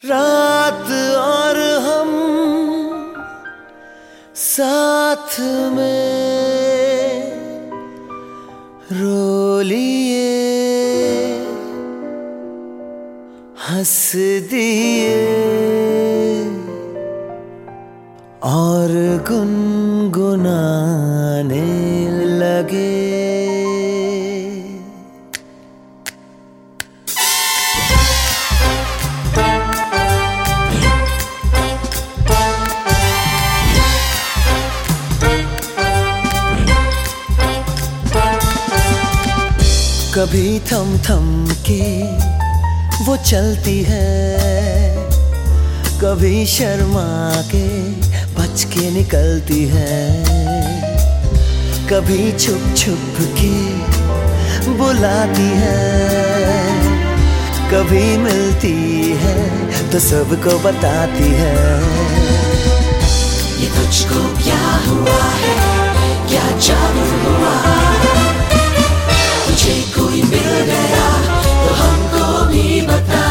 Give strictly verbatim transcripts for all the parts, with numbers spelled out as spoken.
रात और हम साथ में रो लिए, हंस दिए और गुनगुनाने लगे। कभी थम थम के वो चलती है, कभी शर्मा के बच के निकलती है, कभी छुप छुप के बुलाती है, कभी मिलती है तो सबको बताती है। ये तुझको क्या हुआ है, क्या जादू हुआ, तुझे कोई मिल गया तो हमको भी बता।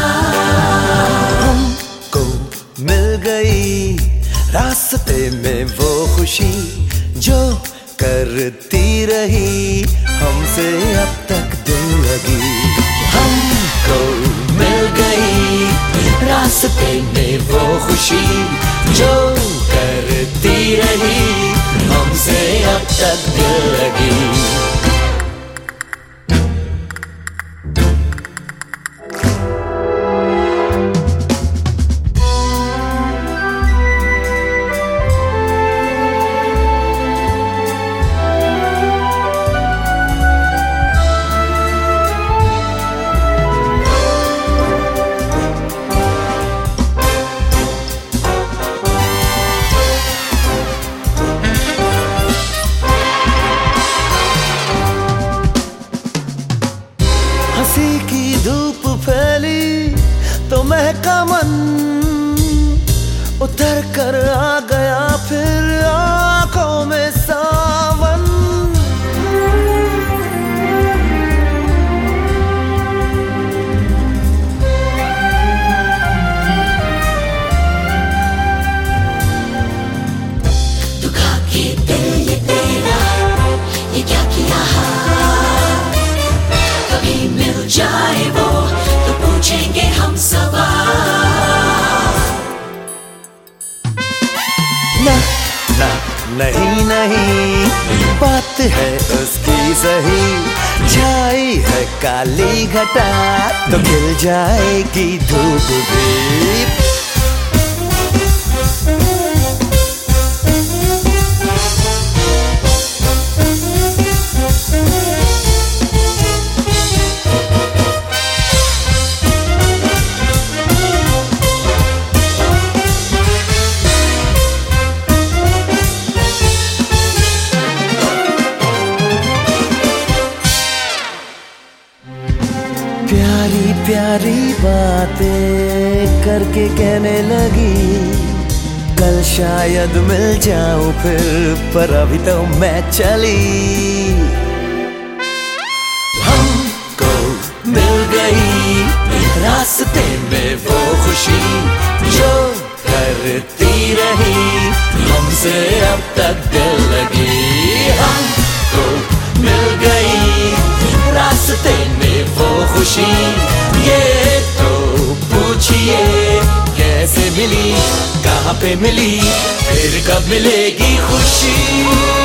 हमको मिल गई रास्ते में वो खुशी जो करती रही हमसे अब तक दिल लगी। हमको मिल गई रास्ते में वो खुशी जो करती रही हमसे अब तक दिल लगी। हंसी की धूप फैली तो महका मन, उतर कर आ गया फिर आंखों में सावन। दुखा के दिल ये तेरा ये क्या किया, कभी मिल जाए वो तो पूछेंगे हम सवाल। ना ना नहीं नहीं बात है उसकी सही, छाई है काली घटा तो खिल जाएगी धूप भी। प्यारी प्यारी बातें करके कहने लगी, कल शायद मिल जाऊं फिर पर अभी तो मैं चली। हमको मिल गई रास्ते में वो खुशी जो करती रही हमसे अब तक दिल लगी। हमको मिल गई रास्ते में वो खुशी, ये तो पूछिए कैसे मिली, कहाँ पे मिली, फिर कब मिलेगी खुशी।